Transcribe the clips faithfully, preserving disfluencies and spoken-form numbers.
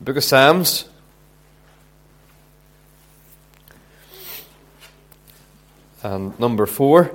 Book of Psalms. And number four.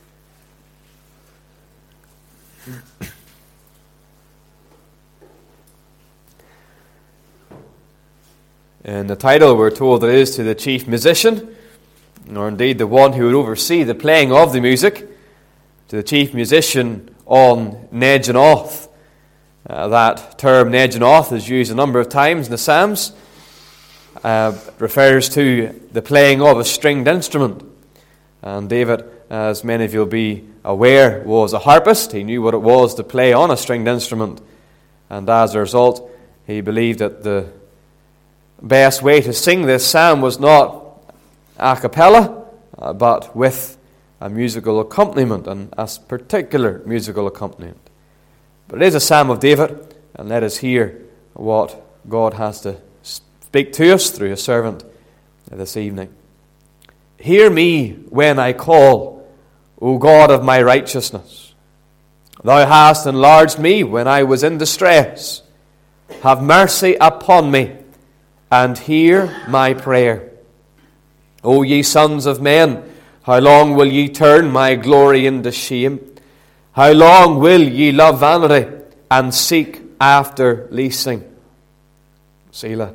In the title, we're told it is to the chief musician, or indeed the one who would oversee the playing of the music, to the chief musician on Neginoth. Uh, that term Neginoth is used a number of times in the Psalms. Uh, it refers to the playing of a stringed instrument. And David, as many of you will be aware, was a harpist. He knew what it was to play on a stringed instrument. And as a result, he believed that the best way to sing this psalm was not a cappella, uh, but with a musical accompaniment, and a particular musical accompaniment. But it is a psalm of David, and let us hear what God has to speak to us through His servant this evening. Hear me when I call, O God of my righteousness. Thou hast enlarged me when I was in distress. Have mercy upon me, and hear my prayer. O ye sons of men, how long will ye turn my glory into shame? How long will ye love vanity and seek after leasing? Selah.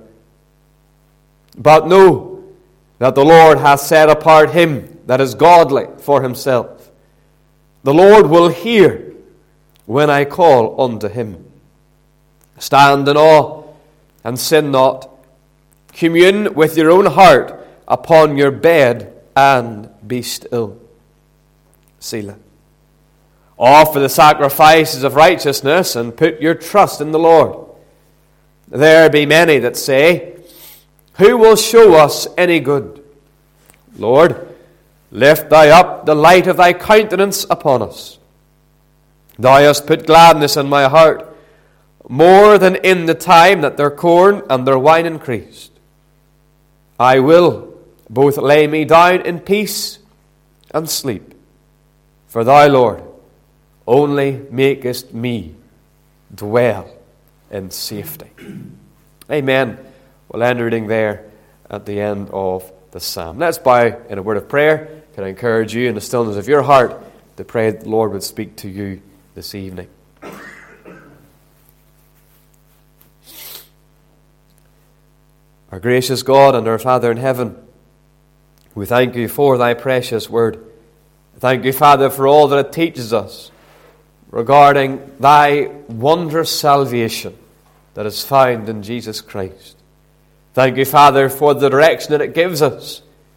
But know that the Lord hath set apart him that is godly for himself. The Lord will hear when I call unto him. Stand in awe and sin not. Commune with your own heart upon your bed and be still. Selah. Offer the sacrifices of righteousness and put your trust in the Lord. There be many that say, who will show us any good? Lord, lift thou up the light of thy countenance upon us. Thou hast put gladness in my heart, more than in the time that their corn and their wine increased. I will both lay me down in peace and sleep. For thou, Lord, only makest me dwell in safety. Amen. We'll end reading there at the end of the psalm. Let's bow in a word of prayer. Can I encourage you in the stillness of your heart to pray that the Lord would speak to you this evening. Our gracious God and our Father in heaven, we thank you for thy precious word. Thank you, Father, for all that it teaches us regarding thy wondrous salvation that is found in Jesus Christ. Thank you, Father, for the direction that it gives us.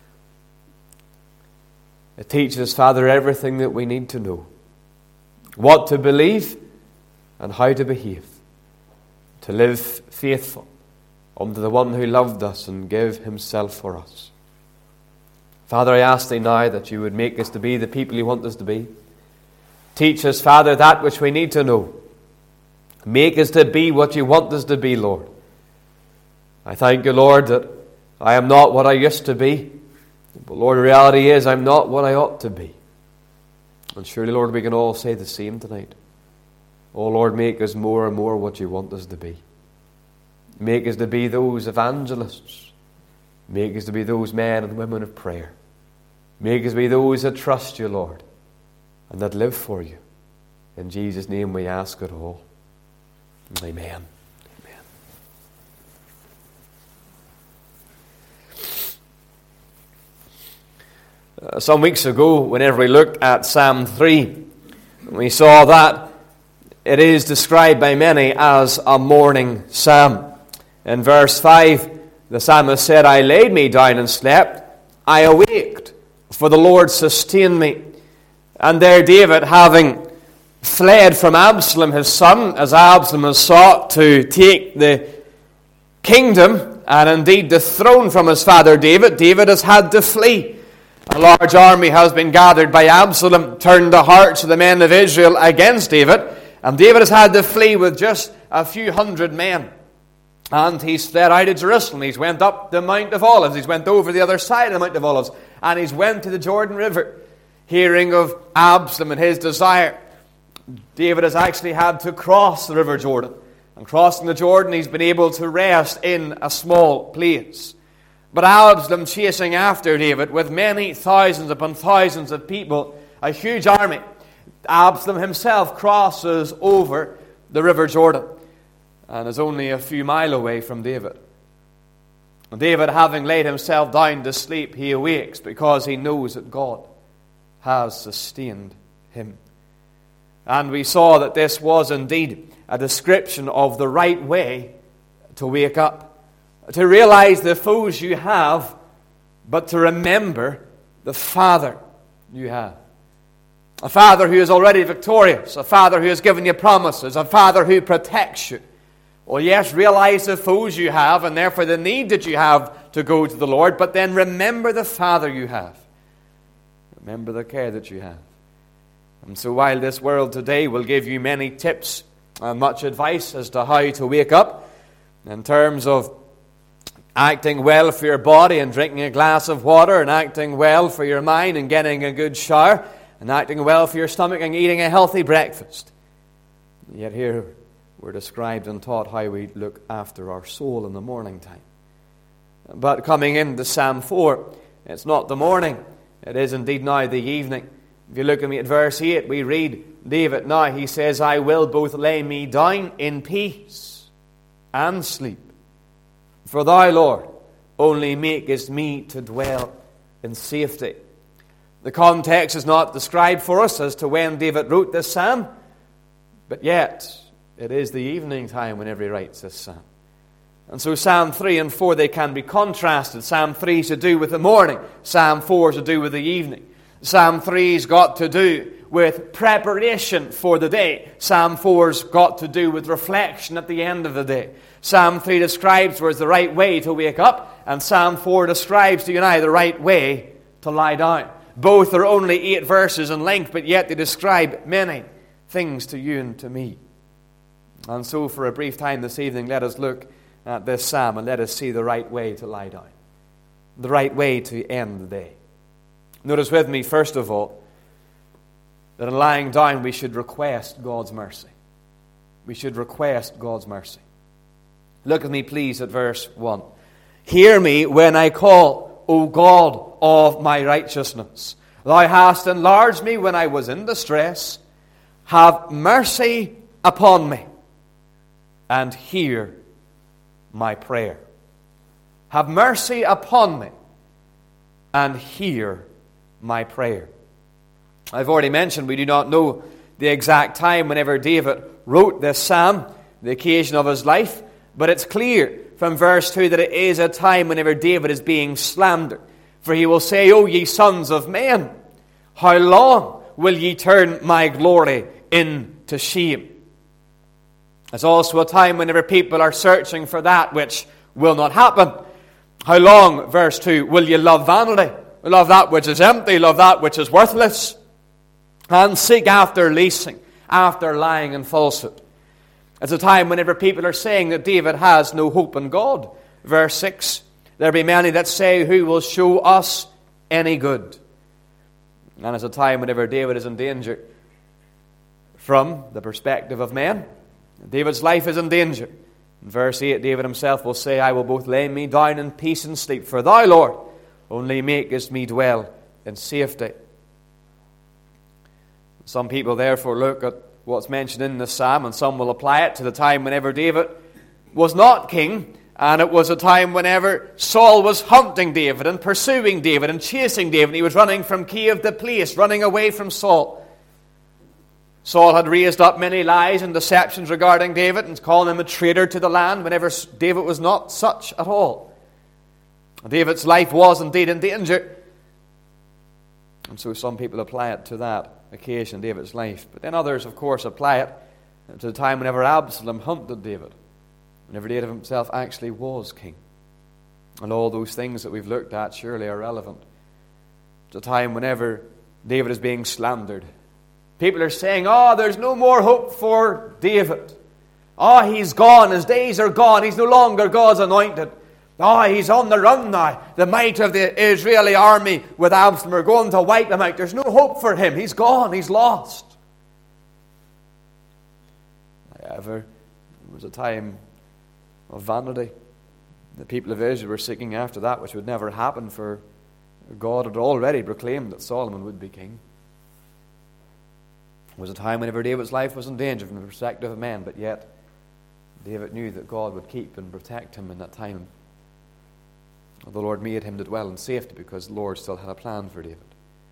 It teaches, Father, everything that we need to know. What to believe and how to behave. To live faithful unto the one who loved us and gave himself for us. Father, I ask thee now that you would make us to be the people you want us to be. Teach us, Father, that which we need to know. Make us to be what you want us to be, Lord. I thank you, Lord, that I am not what I used to be. But Lord, the reality is I'm not what I ought to be. And surely, Lord, we can all say the same tonight. Oh, Lord, make us more and more what you want us to be. Make us to be those evangelists. Make us to be those men and women of prayer. Make us be those that trust you, Lord, and that live for you. In Jesus' name we ask it all. Amen. Amen. Uh, some weeks ago, whenever we looked at Psalm three, we saw that it is described by many as a morning psalm. In verse five, the psalmist said, I laid me down and slept. I awaked, for the Lord sustained me. And there David, having fled from Absalom, his son, as Absalom has sought to take the kingdom and indeed the throne from his father David, David has had to flee. A large army has been gathered by Absalom, turned the hearts of the men of Israel against David, and David has had to flee with just a few hundred men. And he's fled out of Jerusalem. He's went up the Mount of Olives. He's went over the other side of the Mount of Olives. And he's went to the Jordan River. Hearing of Absalom and his desire, David has actually had to cross the River Jordan. And crossing the Jordan, he's been able to rest in a small place. But Absalom chasing after David with many thousands upon thousands of people, a huge army. Absalom himself crosses over the river Jordan and is only a few miles away from David. And David, having laid himself down to sleep, he awakes because he knows that God has sustained him. And we saw that this was indeed a description of the right way to wake up. To realize the foes you have, but to remember the Father you have. A Father who is already victorious. A Father who has given you promises. A Father who protects you. Well, yes, realize the foes you have, and therefore the need that you have to go to the Lord, but then remember the Father you have. Remember the care that you have. And so while this world today will give you many tips and much advice as to how to wake up, in terms of acting well for your body and drinking a glass of water, and acting well for your mind and getting a good shower, and acting well for your stomach and eating a healthy breakfast. Yet here we're described and taught how we look after our soul in the morning time. But coming into Psalm four, it's not the morning, it is indeed now the evening. If you look at me at verse eight, we read David now, he says, I will both lay me down in peace and sleep. For thou, Lord, only makest me to dwell in safety. The context is not described for us as to when David wrote this psalm, but yet it is the evening time whenever he writes this psalm. And so Psalm three and four, they can be contrasted. Psalm three is to do with the morning. Psalm four is to do with the evening. Psalm three's got to do with preparation for the day. Psalm four's got to do with reflection at the end of the day. Psalm three describes where's the right way to wake up, and Psalm four describes to you and I the right way to lie down. Both are only eight verses in length, but yet they describe many things to you and to me. And so for a brief time this evening, let us look at this psalm and let us see the right way to lie down. The right way to end the day. Notice with me, first of all, that in lying down we should request God's mercy. We should request God's mercy. Look at me, please, at verse one. Hear me when I call, O God of my righteousness. Thou hast enlarged me when I was in distress. Have mercy upon me, and hear my prayer. Have mercy upon me, and hear my prayer. I've already mentioned we do not know the exact time whenever David wrote this psalm, the occasion of his life, but it's clear from verse two that it is a time whenever David is being slandered. For he will say, O ye sons of men, how long will ye turn my glory into shame? It's also a time whenever people are searching for that which will not happen. How long, verse two, will ye love vanity? Love that which is empty, love that which is worthless, and seek after leasing, after lying and falsehood. It's a time whenever people are saying that David has no hope in God. Verse six, there be many that say, who will show us any good? And it's a time whenever David is in danger from the perspective of men. David's life is in danger. In verse eight, David himself will say, I will both lay me down in peace and sleep, for thou, Lord, only makest me dwell in safety. Some people therefore look at what's mentioned in this psalm, and some will apply it to the time whenever David was not king, and it was a time whenever Saul was hunting David and pursuing David and chasing David. He was running from cave to place, running away from Saul. Saul had raised up many lies and deceptions regarding David and calling him a traitor to the land whenever David was not such at all. David's life was indeed in danger. And so some people apply it to that occasion, David's life. But then others, of course, apply it to the time whenever Absalom hunted David. Whenever David himself actually was king. And all those things that we've looked at surely are relevant. It's a time whenever David is being slandered. People are saying, oh, there's no more hope for David. Oh, he's gone. His days are gone. He's no longer God's anointed. Oh, he's on the run now. The might of the Israeli army with Absalom are going to wipe him out. There's no hope for him. He's gone. He's lost. However, It was a time of vanity. The people of Israel were seeking after that which would never happen, for God had already proclaimed that Solomon would be king. It was a time whenever David's life was in danger from the perspective of men, but yet David knew that God would keep and protect him in that time. The Lord made him to dwell in safety because the Lord still had a plan for David.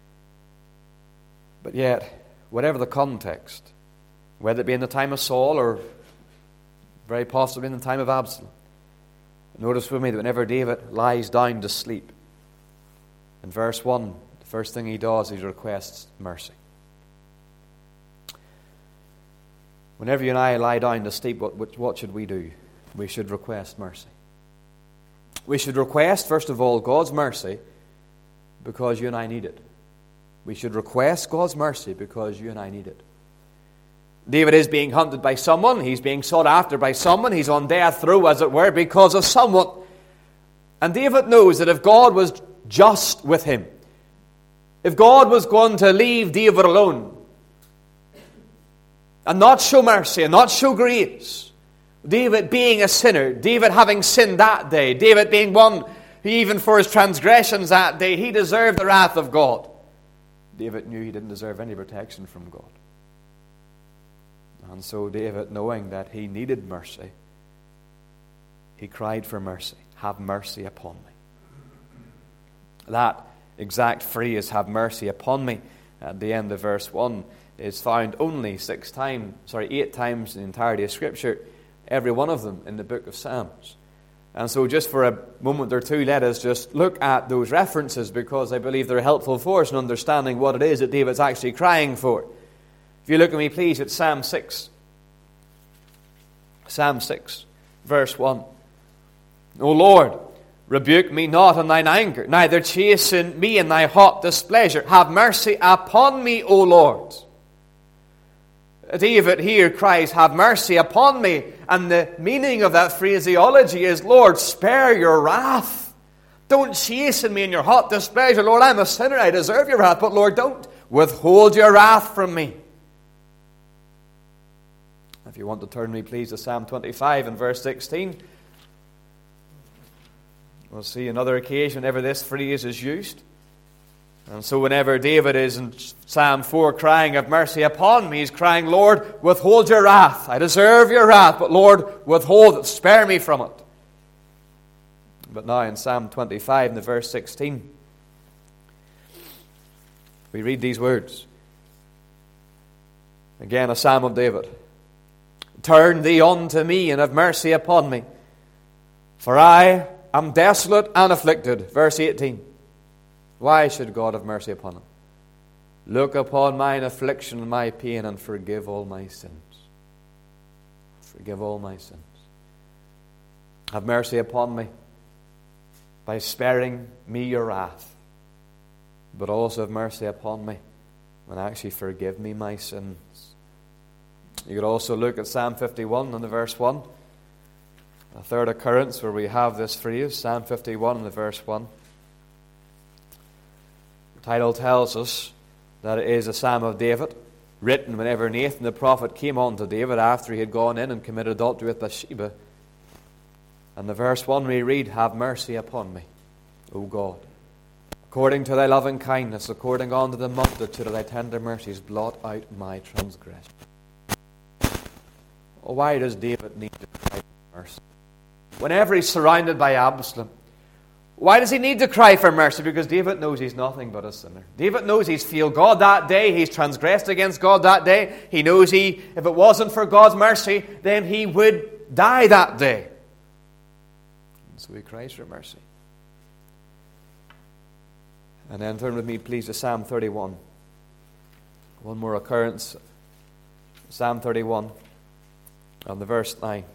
But yet, whatever the context, whether it be in the time of Saul or very possibly in the time of Absalom, notice with me that whenever David lies down to sleep, in verse one, the first thing he does is he requests mercy. Whenever you and I lie down to sleep, what, what should we do? We should request mercy. We should request, first of all, God's mercy because you and I need it. We should request God's mercy because you and I need it. David is being hunted by someone. He's being sought after by someone. He's on death row, as it were, because of someone. And David knows that if God was just with him, if God was going to leave David alone and not show mercy and not show grace, David being a sinner, David having sinned that day, David being one who even for his transgressions that day, he deserved the wrath of God. David knew he didn't deserve any protection from God. And so David, knowing that he needed mercy, he cried for mercy. Have mercy upon me. That exact phrase, have mercy upon me, at the end of verse one, is found only six times, sorry, eight times in the entirety of Scripture, every one of them in the book of Psalms. And so just for a moment or two, let us just look at those references, because I believe they're helpful for us in understanding what it is that David's actually crying for. If you look at me, please, at Psalm six. Psalm six, verse one. O Lord, rebuke me not in thine anger, neither chasten me in thy hot displeasure. Have mercy upon me, O Lord. David here cries, have mercy upon me. And the meaning of that phraseology is, Lord, spare your wrath. Don't chasten me in your hot displeasure. Lord, I'm a sinner, I deserve your wrath, but Lord, don't withhold your wrath from me. If you want to turn me, please, to Psalm twenty-five and verse sixteen. We'll see another occasion whenever this phrase is used. And so whenever David is in Psalm four crying, have mercy upon me, he's crying, Lord, withhold your wrath. I deserve your wrath, but Lord, withhold it. Spare me from it. But now in Psalm twenty-five and the verse sixteen, we read these words. Again, a psalm of David. Turn thee unto me and have mercy upon me, for I am desolate and afflicted. Verse eighteen. Why should God have mercy upon him? Look upon mine affliction and my pain and forgive all my sins. Forgive all my sins. Have mercy upon me by sparing me your wrath, but also have mercy upon me and actually forgive me my sins. You could also look at Psalm fifty-one and the verse one. A third occurrence where we have this phrase, Psalm fifty-one and the verse one. The title tells us that it is a Psalm of David, written whenever Nathan the prophet came on to David after he had gone in and committed adultery with Bathsheba. And the verse one we read, have mercy upon me, O God. According to thy loving kindness, according unto the multitude of thy tender mercies, blot out my transgression. Well, why does David need to cry for mercy? Whenever he's surrounded by Absalom, why does he need to cry for mercy? Because David knows he's nothing but a sinner. David knows he's failed God that day. He's transgressed against God that day. He knows he, if it wasn't for God's mercy, then he would die that day. And so he cries for mercy. And then turn with me, please, to Psalm thirty-one. One more occurrence. Psalm thirty-one. On the verse nine.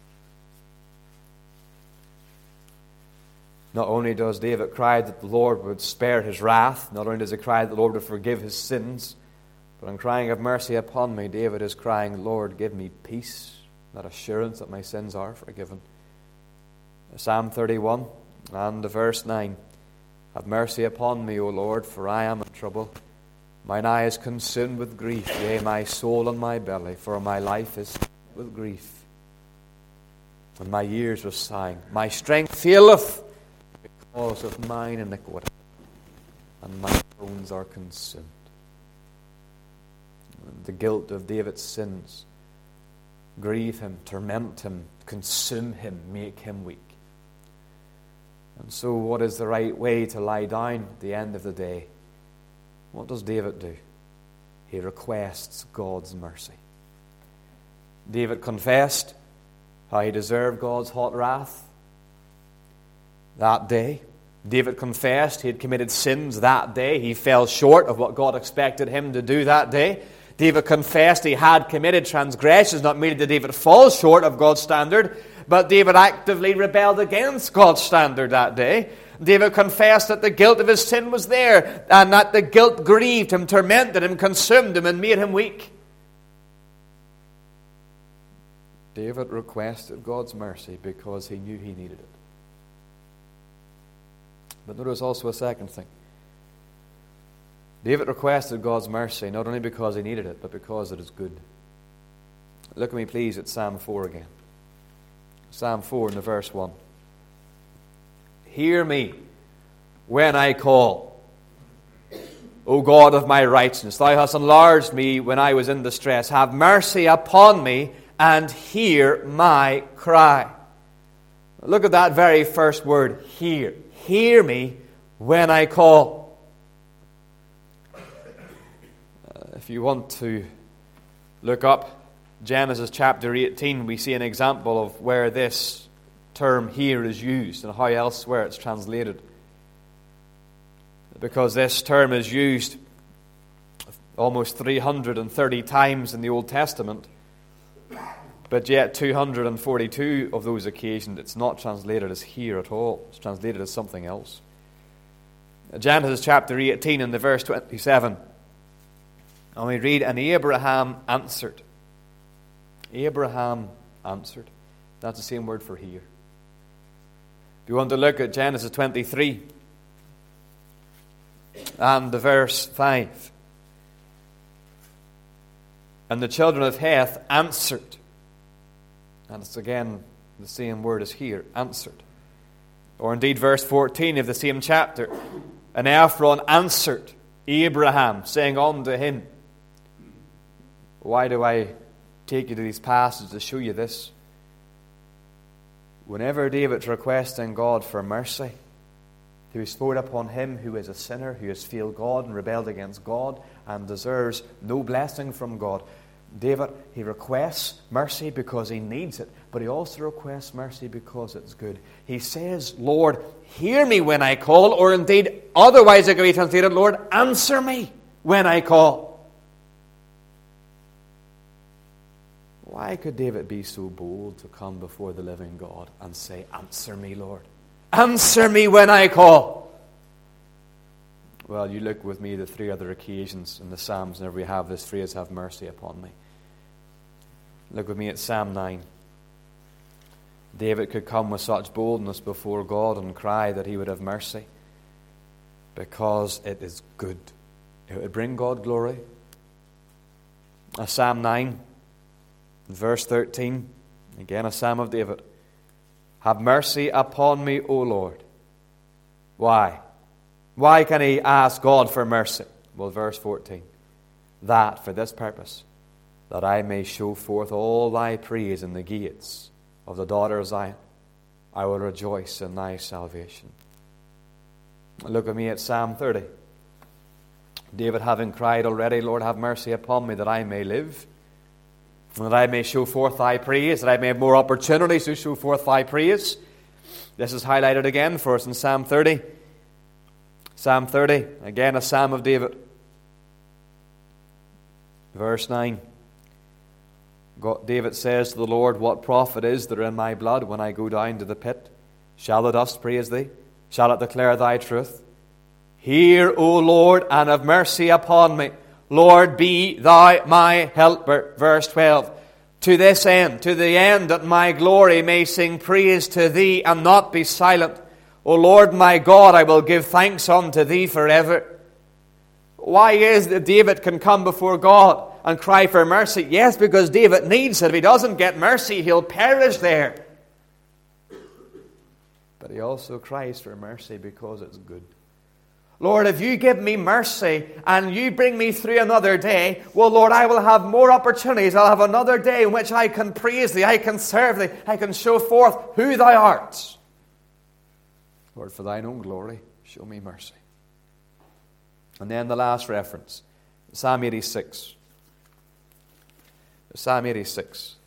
Not only does David cry that the Lord would spare his wrath, not only does he cry that the Lord would forgive his sins, but in crying, have mercy upon me, David is crying, Lord, give me peace, that assurance that my sins are forgiven. Psalm thirty-one and the verse nine. Have mercy upon me, O Lord, for I am in trouble. Mine eye is consumed with grief, yea, my soul and my belly, for my life is with grief. and my years were sighing. My strength faileth because of mine iniquity, and my bones are consumed. And the guilt of David's sins grieve him, torment him, consume him, make him weak. And so what is the right way to lie down at the end of the day? What does David do? He requests God's mercy. David confessed how he deserved God's hot wrath that day. David confessed he had committed sins that day. He fell short of what God expected him to do that day. David confessed he had committed transgressions. Not merely did David fall short of God's standard, but David actively rebelled against God's standard that day. David confessed that the guilt of his sin was there, and that the guilt grieved him, tormented him, consumed him, and made him weak. David requested God's mercy because he knew he needed it. But notice also a second thing. David requested God's mercy not only because he needed it, but because it is good. Look at me please at Psalm four again. Psalm four in the verse one. Hear me when I call, O God of my righteousness. Thou hast enlarged me when I was in distress. Have mercy upon me and hear my cry. Look at that very first word, hear. Hear me when I call. Uh, if you want to look up Genesis chapter eighteen, we see an example of where this term here is used and how elsewhere it's translated. Because this term is used almost three hundred thirty times in the Old Testament, but yet two hundred forty-two of those occasions it's not translated as here at all. It's translated as something else. Genesis chapter eighteen and the verse twenty-seven. And we read, and Abraham answered. Abraham answered. That's the same word for here. If you want to look at Genesis twenty-three and the verse five. And the children of Heth answered. And it's again the same word as here, answered. Or indeed verse fourteen of the same chapter. And Ephron answered Abraham, saying unto him. Why do I take you to these passages to show you this? Whenever David's requesting God for mercy, he bestowed upon him who is a sinner, who has failed God and rebelled against God and deserves no blessing from God. David, he requests mercy because he needs it, but he also requests mercy because it's good. He says, Lord, hear me when I call, or indeed, otherwise it can be translated, Lord, answer me when I call. Why could David be so bold to come before the living God and say, answer me, Lord? Answer me when I call. Well, you look with me the three other occasions in the Psalms whenever we have this phrase, have mercy upon me. Look with me at Psalm nine. David could come with such boldness before God and cry that he would have mercy because it is good. It would bring God glory. Uh, Psalm nine, verse thirteen, again a Psalm of David. Have mercy upon me, O Lord. Why? Why can he ask God for mercy? Well, verse fourteen. That, for this purpose, that I may show forth all thy praise in the gates of the daughter of Zion. I will rejoice in thy salvation. Look at me at Psalm thirty. David having cried already, Lord, have mercy upon me that I may live, and that I may show forth thy praise, that I may have more opportunities to show forth thy praise. This is highlighted again for us in Psalm thirty. Psalm thirty, again a Psalm of David. Verse nine. God, David says to the Lord, what profit is there in my blood when I go down to the pit? Shall the dust praise thee? Shall it declare thy truth? Hear, O Lord, and have mercy upon me. Lord, be thou my helper. Verse twelve. To this end, to the end that my glory may sing praise to thee and not be silent. O Lord my God, I will give thanks unto thee forever. Why is it that David can come before God and cry for mercy? Yes, because David needs it. If he doesn't get mercy, he'll perish there. he also cries for mercy because it's good. Lord, if you give me mercy and you bring me through another day, well, Lord, I will have more opportunities. I'll have another day in which I can praise thee, I can serve thee, I can show forth who thou art. Lord, for thine own glory, show me mercy. And then the last reference, Psalm eighty-six. Psalm eighty-six.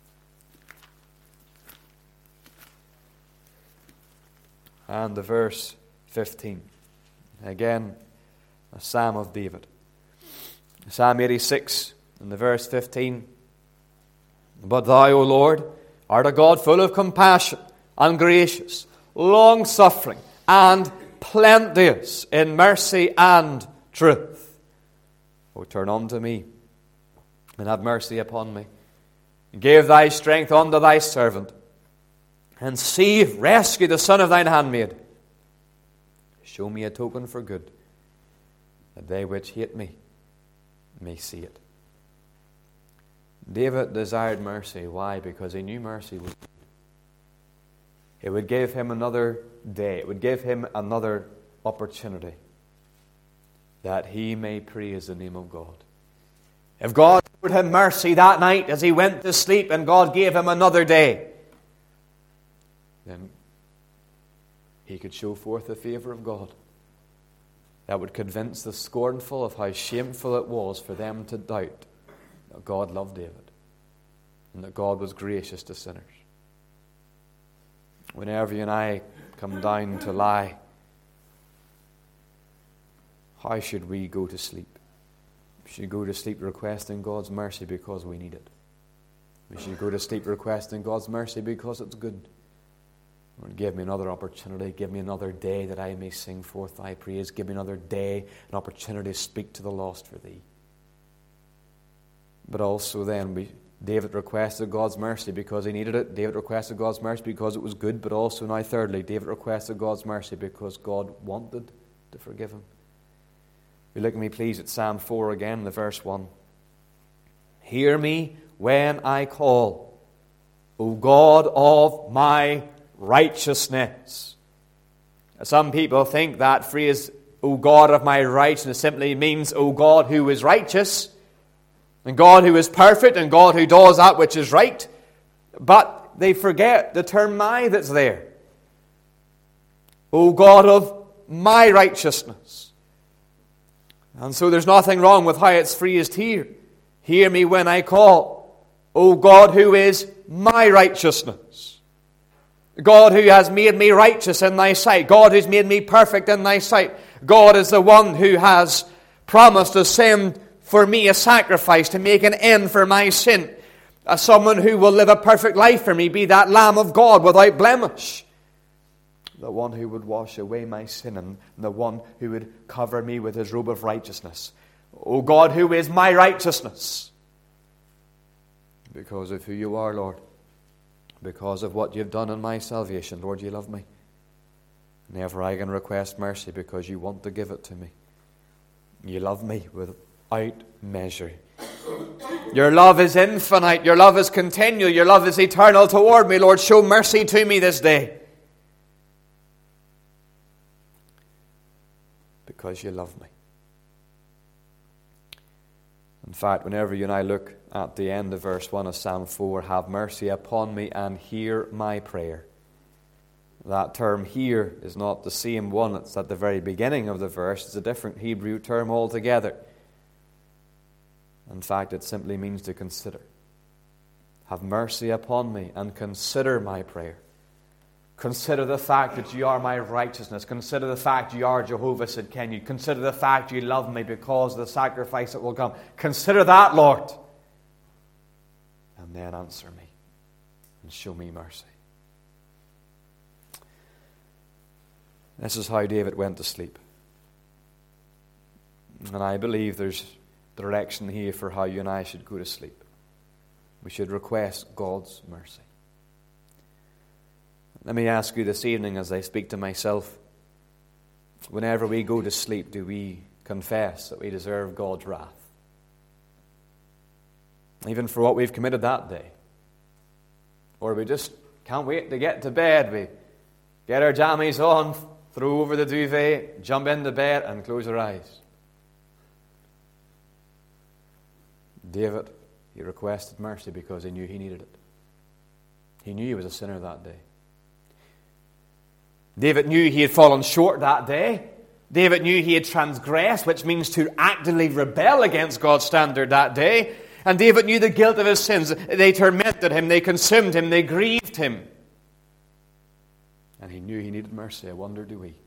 And the verse fifteen. Again, a Psalm of David. Psalm eighty-six and the verse fifteen. But thou, O Lord, art a God full of compassion and gracious, long-suffering and plenteous in mercy and truth. O turn unto me and have mercy upon me. Give thy strength unto thy servant, and see, rescue the son of thine handmaid. Show me a token for good, that they which hate me may see it. David desired mercy. Why? Because he knew mercy was good. It would give him another day. It would give him another opportunity that he may praise the name of God. If God showed him mercy that night as he went to sleep and God gave him another day, then he could show forth the favor of God that would convince the scornful of how shameful it was for them to doubt that God loved David and that God was gracious to sinners. Whenever you and I come down to lie, how should we go to sleep? We should go to sleep requesting God's mercy because we need it. We should go to sleep requesting God's mercy because it's good. Lord, give me another opportunity. Give me another day that I may sing forth thy praise. Give me another day, an opportunity to speak to the lost for thee. But also then, we, David requested God's mercy because he needed it. David requested God's mercy because it was good. But also now thirdly, David requested God's mercy because God wanted to forgive him. You look at me please at Psalm four again, the verse one. Hear me when I call, O God of my righteousness. Some people think that phrase, O God of my righteousness, simply means, O God who is righteous, and God who is perfect, and God who does that which is right. But they forget the term my that's there. O God of my righteousness. And so there's nothing wrong with how it's phrased here. Hear me when I call, O God who is my righteousness. God who has made me righteous in thy sight. God who's made me perfect in thy sight. God is the one who has promised to send for me a sacrifice to make an end for my sin. As someone who will live a perfect life for me, be that Lamb of God without blemish. The one who would wash away my sin, and the one who would cover me with his robe of righteousness. O God, who is my righteousness. Because of who you are, Lord. Because of what you've done in my salvation, Lord, you love me. And ever I can request mercy because you want to give it to me. You love me without measure. Your love is infinite. Your love is continual. Your love is eternal toward me. Lord, show mercy to me this day. Because you love me. In fact, whenever you and I look at the end of verse one of Psalm four, have mercy upon me and hear my prayer. That term here is not the same one that's at the very beginning of the verse. It's a different Hebrew term altogether. In fact, it simply means to consider. Have mercy upon me and consider my prayer. Consider the fact that you are my righteousness. Consider the fact you are Jehovah Sidkenu. Consider the fact you love me because of the sacrifice that will come. Consider that, Lord. And then answer me and show me mercy. This is how David went to sleep. And I believe there's direction here for how you and I should go to sleep. We should request God's mercy. Let me ask you this evening as I speak to myself, whenever we go to sleep, do we confess that we deserve God's wrath? Even for what we've committed that day? Or we just can't wait to get to bed, we get our jammies on, throw over the duvet, jump into bed, and close our eyes. David, he requested mercy because he knew he needed it. He knew he was a sinner that day. David knew he had fallen short that day. David knew he had transgressed, which means to actively rebel against God's standard that day. And David knew the guilt of his sins. They tormented him, they consumed him, they grieved him. And he knew he needed mercy. I wonder, do we?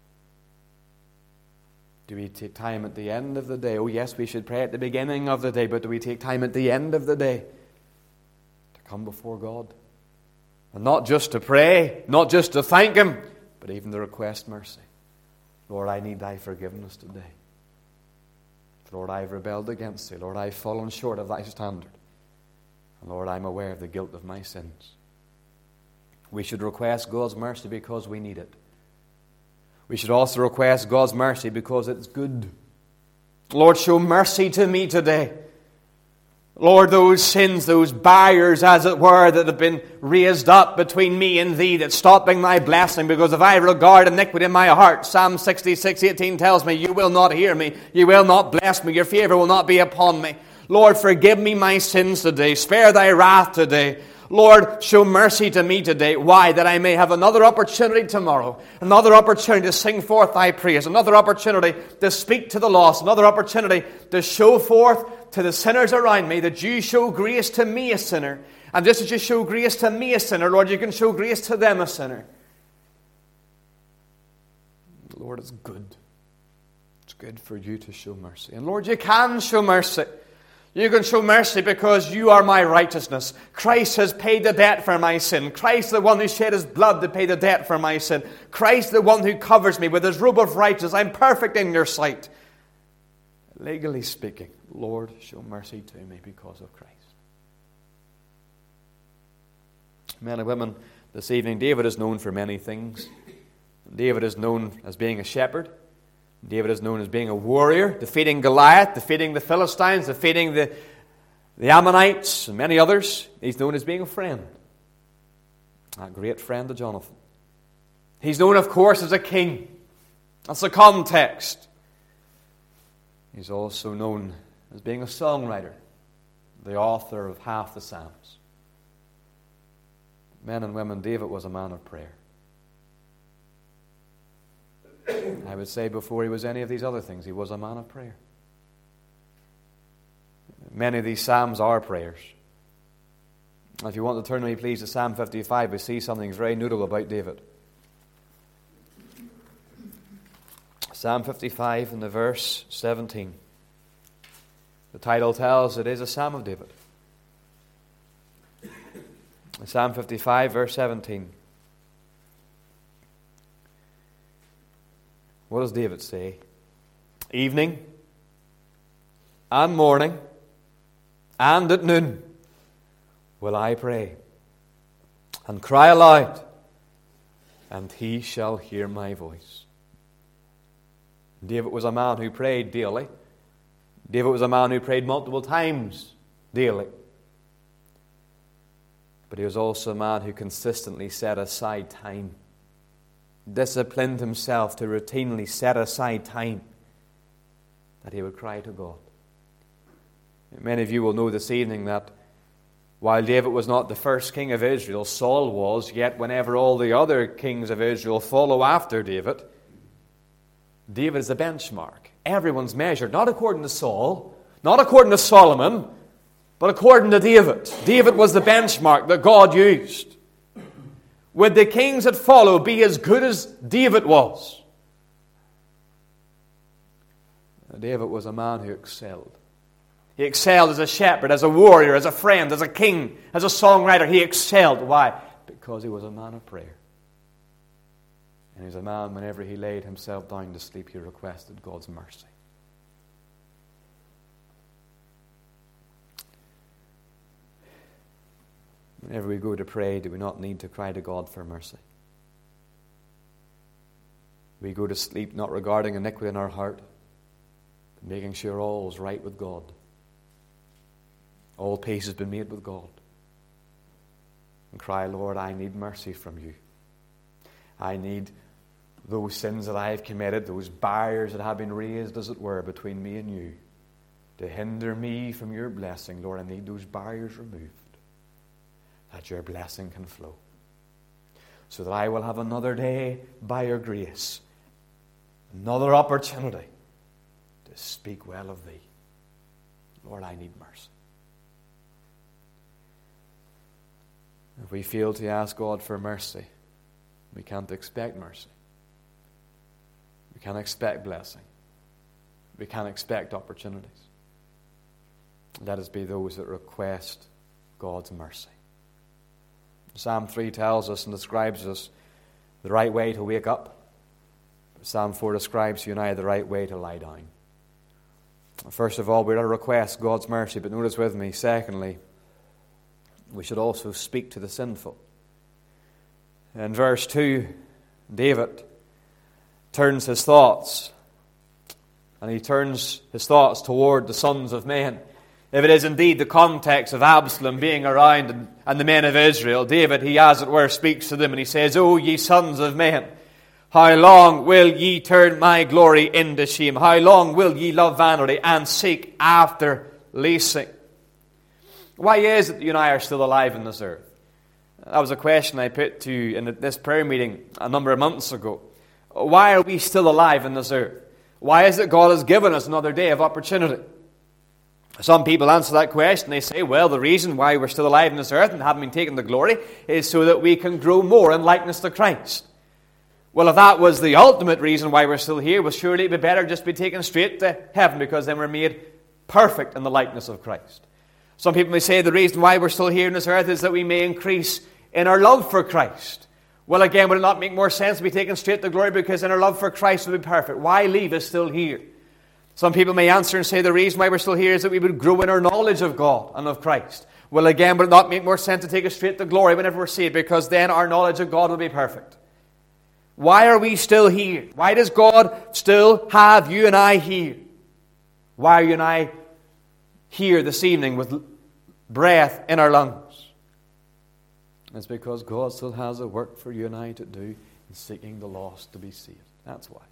Do we take time at the end of the day? Oh yes, we should pray at the beginning of the day, but do we take time at the end of the day to come before God? And not just to pray, not just to thank Him, but even to request mercy. Lord, I need Thy forgiveness today. Lord, I've rebelled against Thee. Lord, I've fallen short of Thy standard. And Lord, I'm aware of the guilt of my sins. We should request God's mercy because we need it. We should also request God's mercy because it's good. Lord, show mercy to me today. Lord, those sins, those barriers, as it were, that have been raised up between me and Thee, that's stopping Thy blessing, because if I regard iniquity in my heart, Psalm sixty-six eighteen tells me, you will not hear me, you will not bless me, your favor will not be upon me. Lord, forgive me my sins today, spare Thy wrath today. Lord, show mercy to me today. Why? That I may have another opportunity tomorrow, another opportunity to sing forth Thy praise, another opportunity to speak to the lost, another opportunity to show forth to the sinners around me that You show grace to me, a sinner. And just as You show grace to me, a sinner, Lord, You can show grace to them, a sinner. Lord, it's good. It's good for You to show mercy. And Lord, You can show mercy. You can show mercy because You are my righteousness. Christ has paid the debt for my sin. Christ, the one who shed His blood to pay the debt for my sin. Christ, the one who covers me with His robe of righteousness. I'm perfect in Your sight. Legally speaking, Lord, show mercy to me because of Christ. Men and women, this evening, David is known for many things. David is known as being a shepherd. David is known as being a warrior, defeating Goliath, defeating the Philistines, defeating the, the Ammonites, and many others. He's known as being a friend. A great friend to Jonathan. He's known, of course, as a king. That's the context. He's also known as being a songwriter, the author of half the Psalms. Men and women, David was a man of prayer. I would say before he was any of these other things, he was a man of prayer. Many of these Psalms are prayers. If you want to turn with me, please, to Psalm fifty-five, we see something very notable about David. Psalm fifty-five and the verse seventeen. The title tells it is a Psalm of David. Psalm fifty-five, verse seventeen. What does David say? Evening and morning and at noon will I pray and cry aloud, and He shall hear my voice. David was a man who prayed daily. David was a man who prayed multiple times daily. But he was also a man who consistently set aside time. Disciplined himself to routinely set aside time that he would cry to God. Many of you will know this evening that while David was not the first king of Israel, Saul was, yet whenever all the other kings of Israel follow after David, David is a benchmark. Everyone's measured, not according to Saul, not according to Solomon, but according to David. David was the benchmark that God used. Would the kings that follow be as good as David was? David was a man who excelled. He excelled as a shepherd, as a warrior, as a friend, as a king, as a songwriter. He excelled. Why? Because he was a man of prayer. And he was a man, whenever he laid himself down to sleep, he requested God's mercy. Whenever we go to pray, do we not need to cry to God for mercy? We go to sleep not regarding iniquity in our heart, but making sure all is right with God. All peace has been made with God. And cry, Lord, I need mercy from You. I need those sins that I have committed, those barriers that have been raised, as it were, between me and you, to hinder me from your blessing. Lord, I need those barriers removed, that your blessing can flow, so that I will have another day by your grace, another opportunity to speak well of thee. Lord, I need mercy. If we fail to ask God for mercy, we can't expect mercy. We can't expect blessing. We can't expect opportunities. Let us be those that request God's mercy. Psalm three tells us and describes us the right way to wake up. Psalm four describes to you and I the right way to lie down. First of all, we're to request God's mercy, but notice with me, secondly, we should also speak to the sinful. In verse two, David turns his thoughts, and he turns his thoughts toward the sons of men. If it is indeed the context of Absalom being around and, and the men of Israel, David, he as it were, speaks to them and he says, O ye sons of men, how long will ye turn my glory into shame? How long will ye love vanity and seek after leasing? Why is it that you and I are still alive on this earth? That was a question I put to you in this prayer meeting a number of months ago. Why are we still alive on this earth? Why is it God has given us another day of opportunity? Some people answer that question. They say, well, the reason why we're still alive on this earth and haven't been taken the glory is so that we can grow more in likeness to Christ. Well, if that was the ultimate reason why we're still here, well, surely it would be better just be taken straight to heaven, because then we're made perfect in the likeness of Christ. Some people may say the reason why we're still here on this earth is that we may increase in our love for Christ. Well, again, would it not make more sense to be taken straight to glory, because in our love for Christ will be perfect? Why leave us still here? Some people may answer and say the reason why we're still here is that we would grow in our knowledge of God and of Christ. Well, again, would it not make more sense to take us straight to glory whenever we're saved, because then our knowledge of God will be perfect? Why are we still here? Why does God still have you and I here? Why are you and I here this evening with breath in our lungs? It's because God still has a work for you and I to do in seeking the lost to be saved. That's why.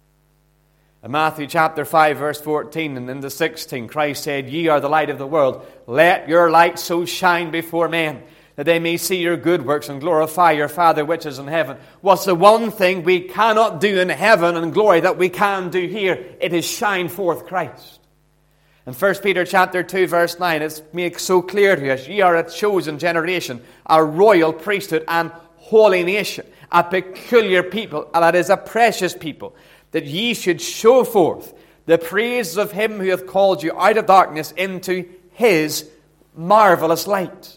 In Matthew chapter five, verse fourteen and into sixteen, Christ said, Ye are the light of the world. Let your light so shine before men, that they may see your good works and glorify your Father which is in heaven. What's the one thing we cannot do in heaven and glory that we can do here? It is shine forth Christ. In First Peter chapter two, verse nine, it makes so clear to us, Ye are a chosen generation, a royal priesthood and holy nation, a peculiar people, and that is a precious people, that ye should show forth the praises of him who hath called you out of darkness into his marvelous light.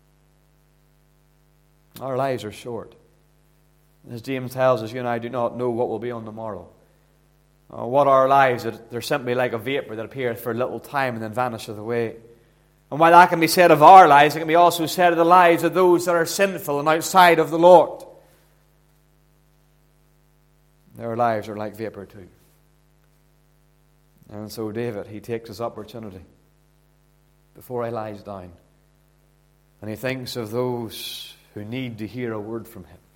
Our lives are short. As James tells us, you and I do not know what will be on the morrow. Uh, what are our lives? They're simply like a vapor that appeareth for a little time and then vanisheth away. And while that can be said of our lives, it can be also said of the lives of those that are sinful and outside of the Lord. Their lives are like vapor too. And so David, he takes his opportunity before he lies down, and he thinks of those who need to hear a word from him.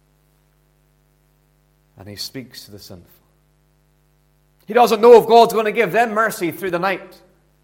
And he speaks to the sinful. He doesn't know if God's going to give them mercy through the night.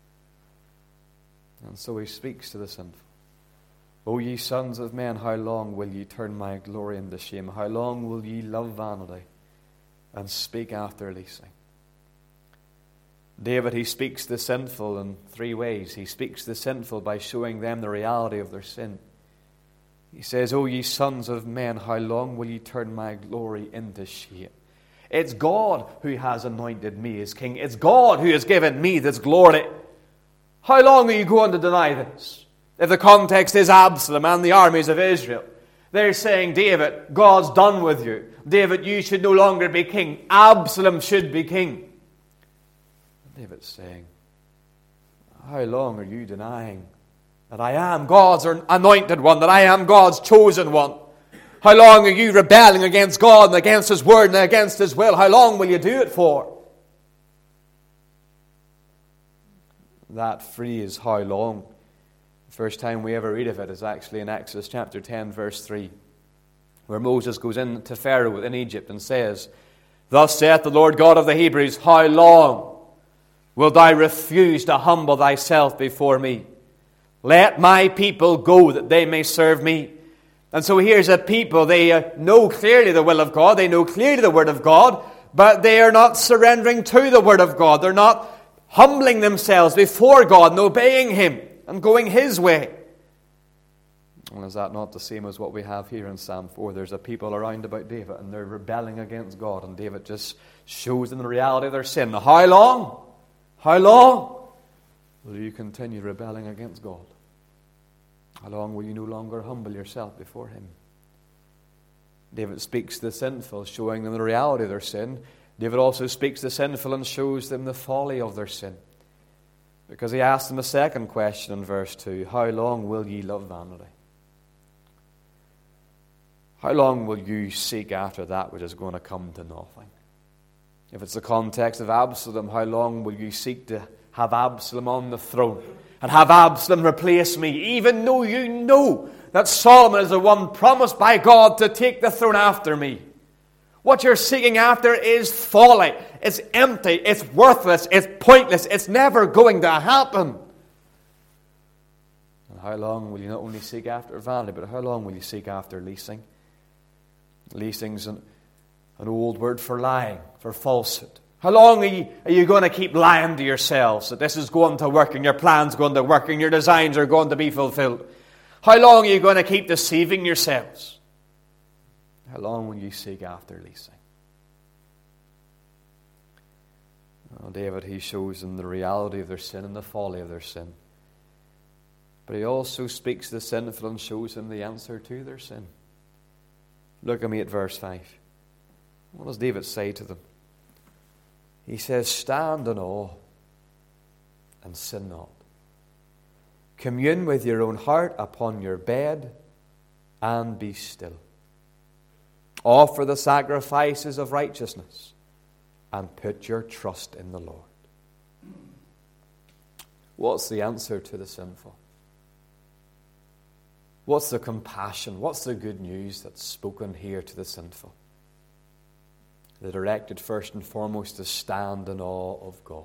And so he speaks to the sinful. O ye sons of men, how long will ye turn my glory into shame? How long will ye love vanity and speak after leasing? David, he speaks to the sinful in three ways. He speaks to the sinful by showing them the reality of their sin. He says, O ye sons of men, how long will ye turn my glory into shame? It's God who has anointed me as king. It's God who has given me this glory. How long are you going to deny this? If the context is Absalom and the armies of Israel, they're saying, David, God's done with you. David, you should no longer be king. Absalom should be king. David's saying, how long are you denying that I am God's anointed one, that I am God's chosen one? How long are you rebelling against God and against His word and against His will? How long will you do it for? That phrase, how long, the first time we ever read of it is actually in Exodus chapter ten, verse three. where Moses goes in to Pharaoh in Egypt and says, "Thus saith the Lord God of the Hebrews, how long wilt thou refuse to humble thyself before me? Let my people go that they may serve me." And so here's a people, they uh, know clearly the will of God, they know clearly the Word of God, but they are not surrendering to the Word of God. They're not humbling themselves before God and obeying Him and going His way. And is that not the same as what we have here in Psalm four? There's a people around about David and they're rebelling against God, and David just shows them the reality of their sin. Now, how long? How long will you continue rebelling against God? How long will you no longer humble yourself before Him? David speaks to the sinful, showing them the reality of their sin. David also speaks to the sinful and shows them the folly of their sin. Because he asks them a second question in verse two, "How long will ye love vanity? How long will you seek after that which is going to come to nothing?" If it's the context of Absalom, how long will you seek to have Absalom on the throne and have Absalom replace me, even though you know that Solomon is the one promised by God to take the throne after me? What you're seeking after is folly. It's empty. It's worthless. It's pointless. It's never going to happen. And how long will you not only seek after vanity, but how long will you seek after leasing? Leasing's an, an old word for lying, for falsehood. How long are you, are you going to keep lying to yourselves that this is going to work and your plan's going to work and your designs are going to be fulfilled? How long are you going to keep deceiving yourselves? How long will you seek after leasing? Well, David, he shows them the reality of their sin and the folly of their sin. But he also speaks to the sinful and shows them the answer to their sin. Look at me at verse five. What does David say to them? He says, "Stand in awe and sin not. Commune with your own heart upon your bed and be still. Offer the sacrifices of righteousness and put your trust in the Lord." What's the answer to the sinful? What's the compassion? What's the good news that's spoken here to the sinful? They're directed first and foremost to stand in awe of God.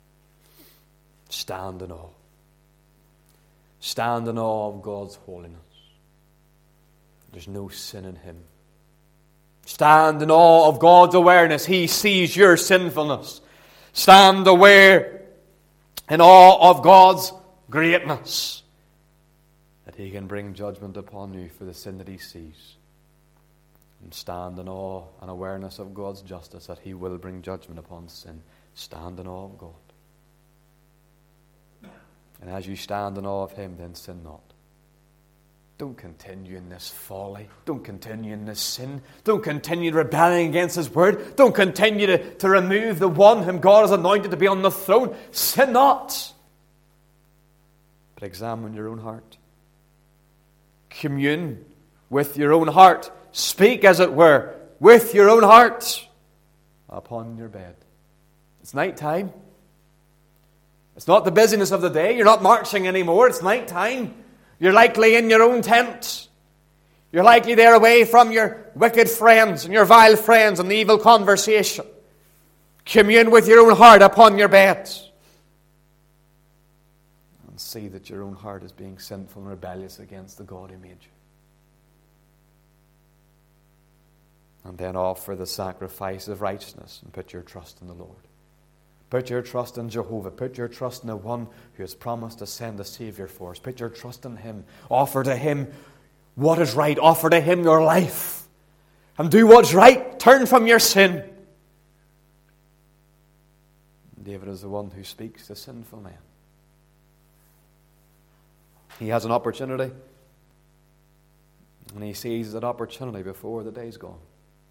Stand in awe. Stand in awe of God's holiness. There's no sin in Him. Stand in awe of God's awareness. He sees your sinfulness. Stand aware in awe of God's greatness, that He can bring judgment upon you for the sin that He sees. And stand in awe and awareness of God's justice, that He will bring judgment upon sin. Stand in awe of God. And as you stand in awe of Him, then sin not. Don't continue in this folly. Don't continue in this sin. Don't continue rebelling against His word. Don't continue to, to remove the one whom God has anointed to be on the throne. Sin not. But examine your own heart. Commune with your own heart. Speak, as it were, with your own heart upon your bed. It's night time. It's not the busyness of the day. You're not marching anymore. It's night time. You're likely in your own tent. You're likely there away from your wicked friends and your vile friends and the evil conversation. Commune with your own heart upon your bed. And see that your own heart is being sinful and rebellious against the God who made you. And then offer the sacrifice of righteousness and put your trust in the Lord. Put your trust in Jehovah. Put your trust in the one who has promised to send a Savior for us. Put your trust in Him. Offer to Him what is right. Offer to Him your life. And do what's right. Turn from your sin. David is the one who speaks to sinful men. He has an opportunity. And he seizes that opportunity before the day's gone.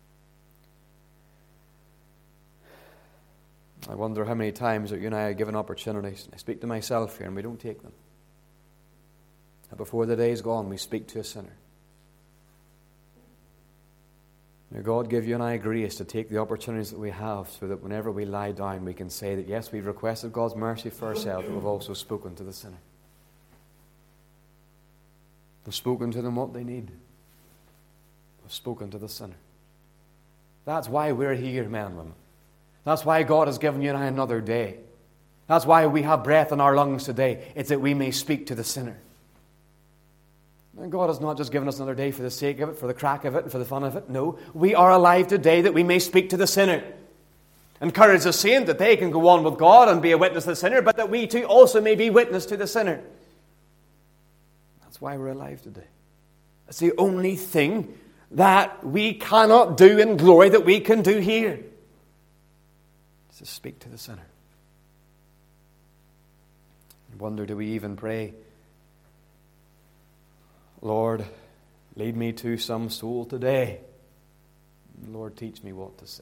I wonder how many times that you and I are given opportunities. I speak to myself here and we don't take them. And before the day is gone, we speak to a sinner. May God give you and I grace to take the opportunities that we have, so that whenever we lie down, we can say that yes, we've requested God's mercy for ourselves, but we've also spoken to the sinner. We've spoken to them what they need. have spoken to the sinner. That's why we're here, men and women. That's why God has given you and I another day. That's why we have breath in our lungs today. It's that we may speak to the sinner. And God has not just given us another day for the sake of it, for the crack of it, and for the fun of it. No, we are alive today that we may speak to the sinner. Encourage the saint that they can go on with God and be a witness to the sinner, but that we too also may be witness to the sinner. That's why we're alive today. That's the only thing that we cannot do in glory that we can do here. Is to speak to the sinner. I wonder, do we even pray, Lord, lead me to some soul today. Lord, teach me what to say.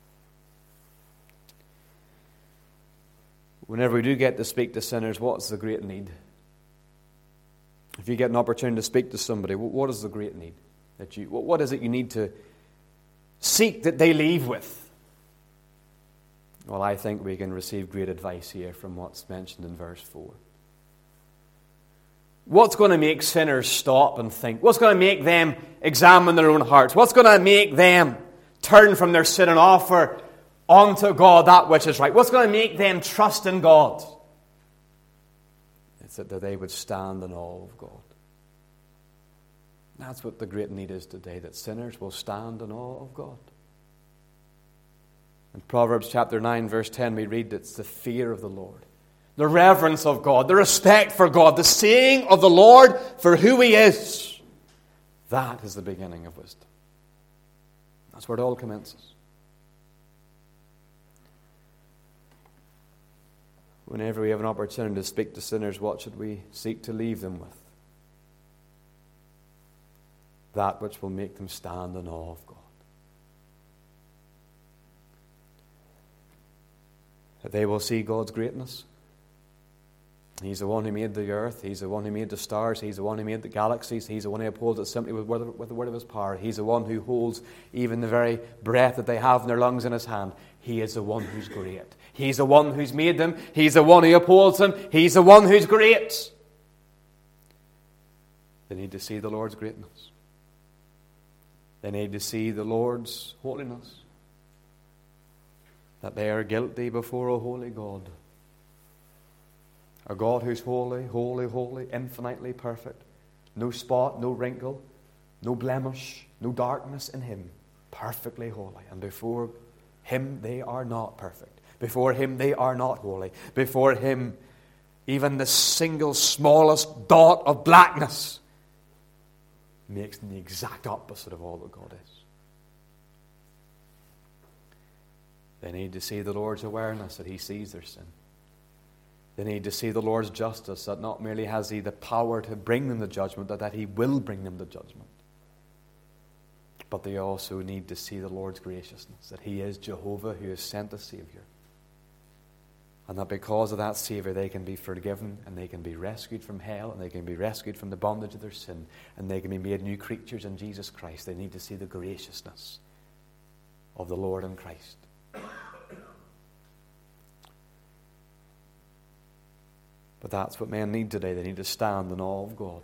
Whenever we do get to speak to sinners, what's the great need? If you get an opportunity to speak to somebody, what is the great need? That you, what is it you need to seek that they leave with? Well, I think we can receive great advice here from what's mentioned in verse four. What's going to make sinners stop and think? What's going to make them examine their own hearts? What's going to make them turn from their sin and offer unto God that which is right? What's going to make them trust in God? It's that they would stand in awe of God. That's what the great need is today, that sinners will stand in awe of God. In Proverbs chapter nine, verse ten, we read it's the fear of the Lord, the reverence of God, the respect for God, the seeing of the Lord for who He is. That is the beginning of wisdom. That's where it all commences. Whenever we have an opportunity to speak to sinners, what should we seek to leave them with? That which will make them stand in awe of God. That they will see God's greatness. He's the one who made the earth. He's the one who made the stars. He's the one who made the galaxies. He's the one who upholds it simply with, with the word of His power. He's the one who holds even the very breath that they have in their lungs in His hand. He is the one who's great. He's the one who's made them. He's the one who upholds them. He's the one who's great. They need to see the Lord's greatness. They need to see the Lord's holiness. That they are guilty before a holy God. A God who's holy, holy, holy, infinitely perfect. No spot, no wrinkle, no blemish, no darkness in Him. Perfectly holy. And before Him they are not perfect. Before Him they are not holy. Before Him even the single smallest dot of blackness makes them the exact opposite of all that God is. They need to see the Lord's awareness that He sees their sin. They need to see the Lord's justice, that not merely has He the power to bring them to judgment, but that He will bring them to judgment. But they also need to see the Lord's graciousness, that He is Jehovah who has sent a Savior. And that because of that Savior they can be forgiven and they can be rescued from hell and they can be rescued from the bondage of their sin and they can be made new creatures in Jesus Christ. They need to see the graciousness of the Lord in Christ. But that's what men need today. They need to stand in awe of God.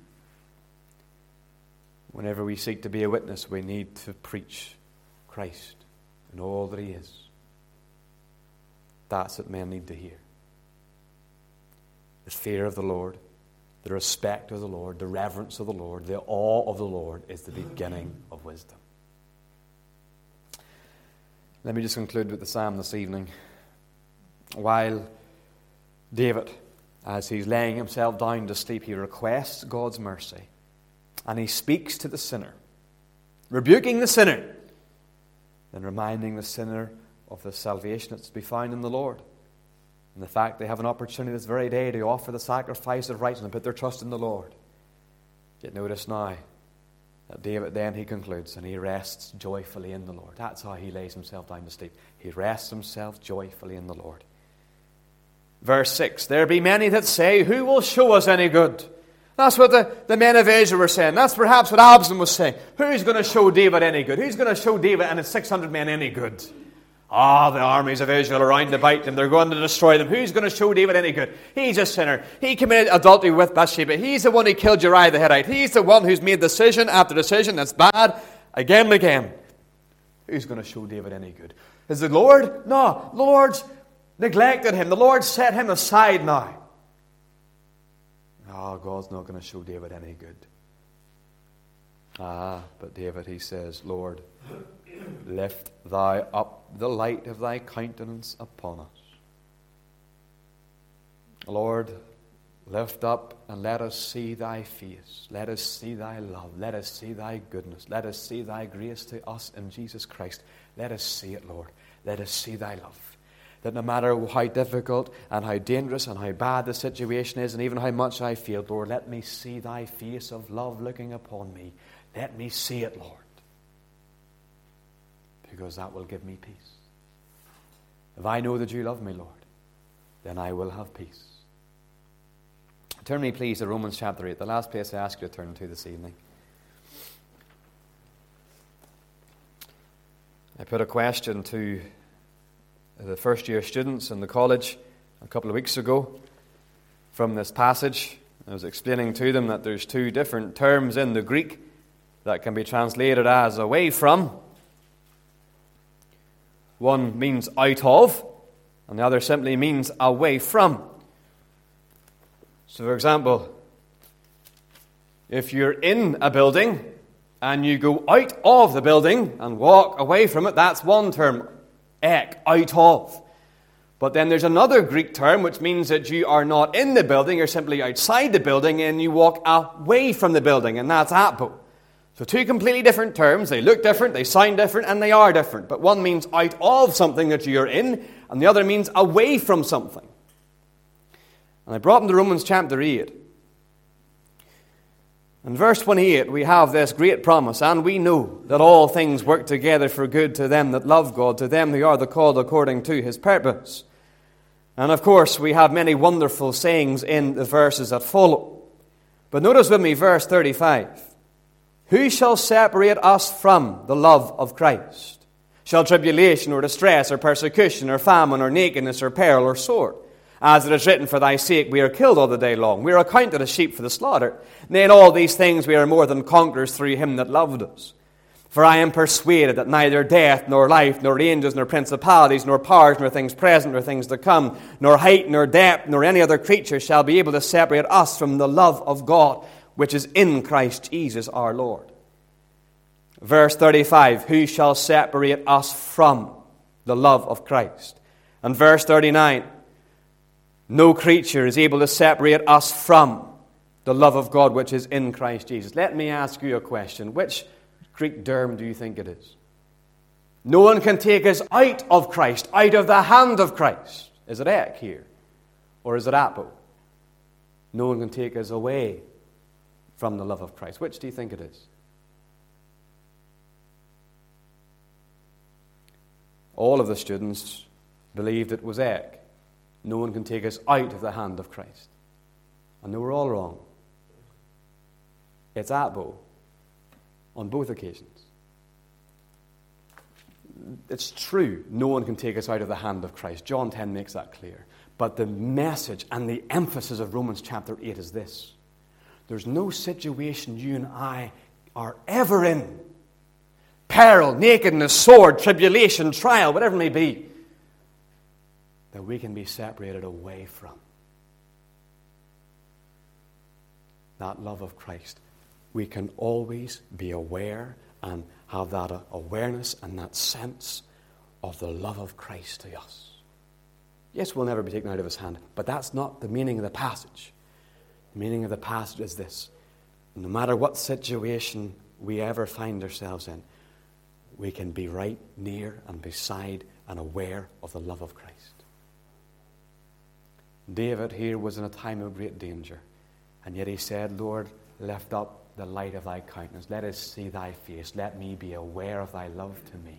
Whenever we seek to be a witness, we need to preach Christ and all that He is. That's what men need to hear. The fear of the Lord, the respect of the Lord, the reverence of the Lord, the awe of the Lord is the beginning of wisdom. Let me just conclude with the psalm this evening. While David, as he's laying himself down to sleep, he requests God's mercy. And he speaks to the sinner, rebuking the sinner, and reminding the sinner of the salvation that's to be found in the Lord. And the fact they have an opportunity this very day to offer the sacrifice of righteousness and put their trust in the Lord. Yet notice now that David then he concludes and he rests joyfully in the Lord. That's how he lays himself down to sleep. He rests himself joyfully in the Lord. Verse six, there be many that say, who will show us any good? That's what the, the men of Israel were saying. That's perhaps what Absalom was saying. Who's going to show David any good? Who's going to show David and his six hundred men any good? Ah, the armies of Israel are round about them. They're going to destroy them. Who's going to show David any good? He's a sinner. He committed adultery with Bathsheba. He's the one who killed Uriah the Hittite. He's the one who's made decision after decision that's bad again and again. Who's going to show David any good? Is it the Lord? No, the Lord's neglected him. The Lord set him aside now. Oh, God's not going to show David any good. Ah, but David, he says, Lord, lift thou up the light of thy countenance upon us. Lord, lift up and let us see thy face. Let us see thy love. Let us see thy goodness. Let us see thy grace to us in Jesus Christ. Let us see it, Lord. Let us see thy love. That no matter how difficult and how dangerous and how bad the situation is and even how much I feel, Lord, let me see thy face of love looking upon me. Let me see it, Lord. Because that will give me peace. If I know that you love me, Lord, then I will have peace. Turn me, please, to Romans chapter eight, the last place I ask you to turn to this evening. I put a question to the first year students in the college a couple of weeks ago from this passage. I was explaining to them that there's two different terms in the Greek that can be translated as away from. One means out of, and the other simply means away from. So, for example, if you're in a building and you go out of the building and walk away from it, that's one term, ek, out of. But then there's another Greek term which means that you are not in the building, you're simply outside the building and you walk away from the building, and that's apo. So two completely different terms. They look different, they sound different, and they are different. But one means out of something that you're in, and the other means away from something. And I brought them to Romans chapter eight. In verse twenty-eight, we have this great promise, and we know that all things work together for good to them that love God, to them who are the called according to his purpose. And of course, we have many wonderful sayings in the verses that follow. But notice with me verse thirty-five. Who shall separate us from the love of Christ? Shall tribulation or distress or persecution or famine or nakedness or peril or sword? As it is written, for thy sake we are killed all the day long. We are accounted as sheep for the slaughter. Nay, in all these things we are more than conquerors through him that loved us. For I am persuaded that neither death, nor life, nor angels, nor principalities, nor powers, nor things present, nor things to come, nor height, nor depth, nor any other creature shall be able to separate us from the love of God, which is in Christ Jesus our Lord. Verse thirty-five, who shall separate us from the love of Christ? And verse thirty-nine, no creature is able to separate us from the love of God which is in Christ Jesus. Let me ask you a question. Which Greek term do you think it is? No one can take us out of Christ, out of the hand of Christ. Is it ek here? Or is it apo? No one can take us away from the love of Christ. Which do you think it is? All of the students believed it was ek. No one can take us out of the hand of Christ. And they were all wrong. It's apo on both occasions. It's true, no one can take us out of the hand of Christ. John ten makes that clear. But the message and the emphasis of Romans chapter eight is this. There's no situation you and I are ever in, peril, nakedness, sword, tribulation, trial, whatever it may be, that we can be separated away from that love of Christ. We can always be aware and have that awareness and that sense of the love of Christ to us. Yes, we'll never be taken out of his hand, but that's not the meaning of the passage. The meaning of the passage is this. No matter what situation we ever find ourselves in, we can be right near and beside and aware of the love of Christ. David here was in a time of great danger, and yet he said, Lord, lift up the light of thy countenance. Let us see thy face. Let me be aware of thy love to me.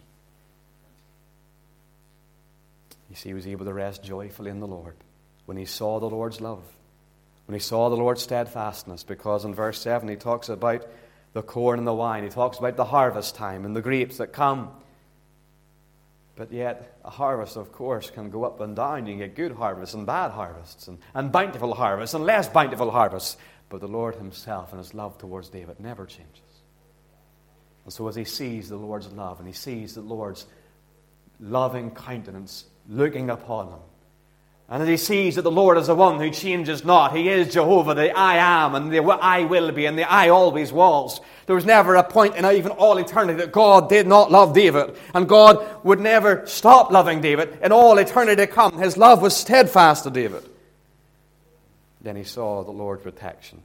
You see, he was able to rest joyfully in the Lord when he saw the Lord's love, when he saw the Lord's steadfastness, because in verse seven he talks about the corn and the wine. He talks about the harvest time and the grapes that come. But yet, a harvest, of course, can go up and down. You can get good harvests and bad harvests, and, and bountiful harvests and less bountiful harvests. But the Lord himself and his love towards David never changes. And so as he sees the Lord's love, and he sees the Lord's loving countenance looking upon him, and as he sees that the Lord is the one who changes not, he is Jehovah, the I am, and the I will be, and the I always was. There was never a point in even all eternity that God did not love David, and God would never stop loving David. In all eternity to come, his love was steadfast to David. Then he saw the Lord's protection.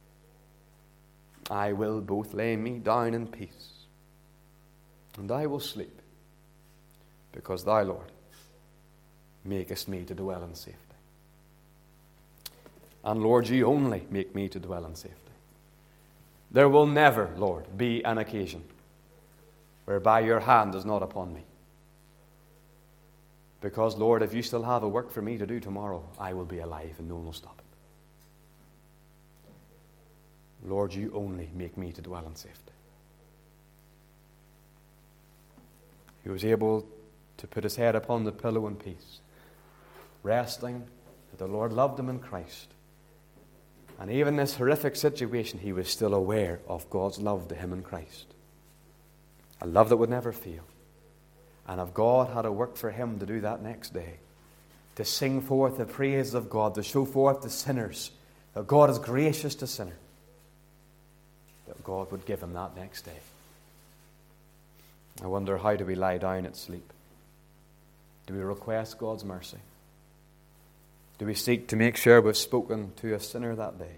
I will both lay me down in peace, and I will sleep, because thou, Lord, makest me to dwell in safety. And Lord, you only make me to dwell in safety. There will never, Lord, be an occasion whereby your hand is not upon me. Because, Lord, if you still have a work for me to do tomorrow, I will be alive and no one will stop it. Lord, you only make me to dwell in safety. He was able to put his head upon the pillow in peace, resting that the Lord loved him in Christ. And even in this horrific situation, he was still aware of God's love to him in Christ. A love that would never fail. And if God had a work for him to do that next day, to sing forth the praises of God, to show forth to sinners that God is gracious to sinners, that God would give him that next day. I wonder, how do we lie down at sleep? Do we request God's mercy? Do we seek to make sure we've spoken to a sinner that day?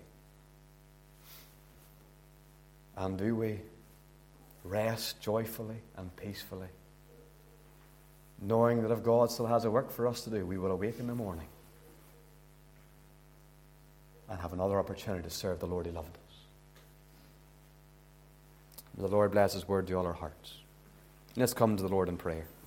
And do we rest joyfully and peacefully, knowing that if God still has a work for us to do, we will awake in the morning and have another opportunity to serve the Lord who loved us? May the Lord bless his word to all our hearts. Let's come to the Lord in prayer.